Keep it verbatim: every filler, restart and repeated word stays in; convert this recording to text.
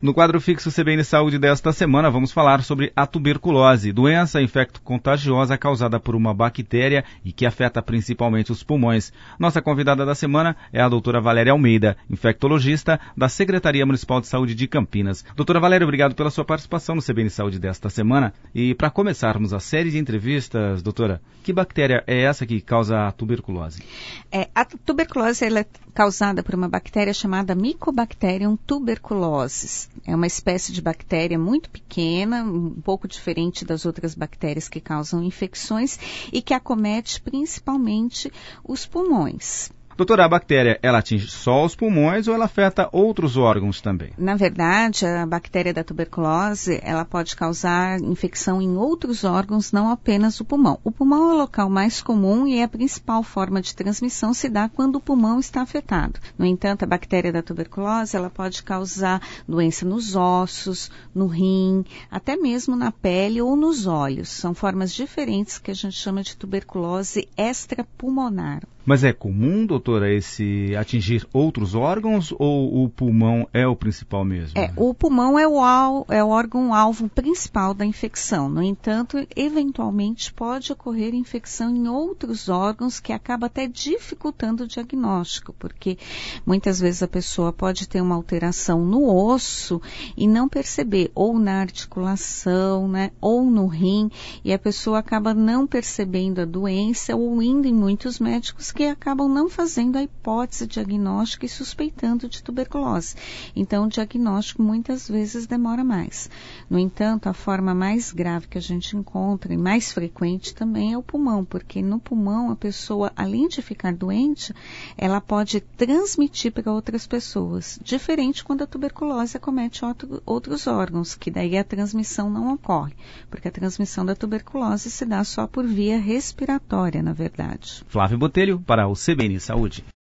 No quadro fixo C B N Saúde desta semana, vamos falar sobre a tuberculose, doença infecto-contagiosa causada por uma bactéria e que afeta principalmente os pulmões. Nossa convidada da semana é a doutora Valéria Almeida, infectologista da Secretaria Municipal de Saúde de Campinas. Doutora Valéria, obrigado pela sua participação no C B N Saúde desta semana. E para começarmos a série de entrevistas, doutora, que bactéria é essa que causa a tuberculose? É, a tuberculose ela é causada por uma bactéria chamada Mycobacterium tuberculosis. É uma espécie de bactéria muito pequena, um pouco diferente das outras bactérias que causam infecções e que acomete principalmente os pulmões. Doutora, a bactéria, ela atinge só os pulmões ou ela afeta outros órgãos também? Na verdade, a bactéria da tuberculose, ela pode causar infecção em outros órgãos, não apenas o pulmão. O pulmão é o local mais comum e a principal forma de transmissão se dá quando o pulmão está afetado. No entanto, a bactéria da tuberculose, ela pode causar doença nos ossos, no rim, até mesmo na pele ou nos olhos. São formas diferentes que a gente chama de tuberculose extrapulmonar. Mas é comum, doutora, esse atingir outros órgãos ou o pulmão é o principal mesmo? É, o pulmão é o, al, é o órgão-alvo principal da infecção. No entanto, eventualmente pode ocorrer infecção em outros órgãos que acaba até dificultando o diagnóstico, porque muitas vezes a pessoa pode ter uma alteração no osso e não perceber, ou na articulação, né, ou no rim, e a pessoa acaba não percebendo a doença ou indo em muitos médicos que acabam não fazendo a hipótese diagnóstica e suspeitando de tuberculose. Então, o diagnóstico muitas vezes demora mais. No entanto, a forma mais grave que a gente encontra e mais frequente também é o pulmão, porque no pulmão a pessoa, além de ficar doente, ela pode transmitir para outras pessoas. Diferente quando a tuberculose acomete outro, outros órgãos, que daí a transmissão não ocorre, porque a transmissão da tuberculose se dá só por via respiratória, na verdade. Flávio Botelho, para o C B N Saúde.